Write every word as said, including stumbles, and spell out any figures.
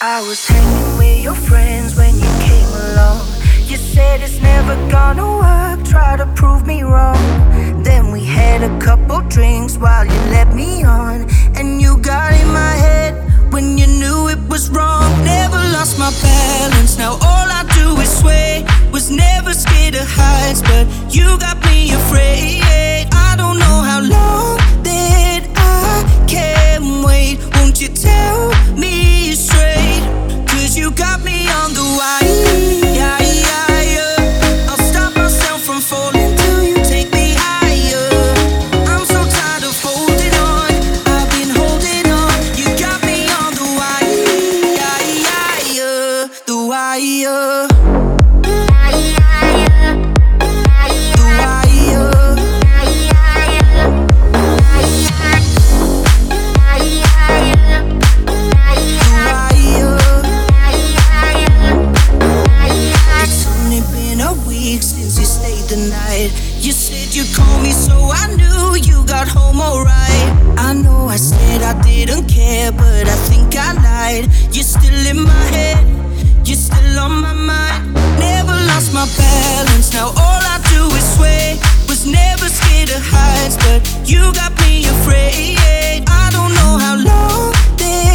I was hanging with your friends when you came along. You said it's never gonna work, try to prove me wrong. Then we had a couple drinks while you led me on, and you got in my head when you knew it was wrong. Never lost my balance, now all I do is sway. Was never scared of heights, but you got me afraid. I don't know how long that I can wait. Won't you tell me straight? Cause you got me on the wire. Yeah, yeah, yeah. I'll stop myself from falling till you take me higher. I'm so tired of holding on, I've been holding on. You got me on the wire. Yeah, yeah, yeah. The wire. You said you'd call me, so I knew you got home alright. I know I said I didn't care, but I think I lied. You're still in my head, you're still on my mind. Never lost my balance, now all I do is sway. Was never scared of heights, but you got me afraid. I don't know how long this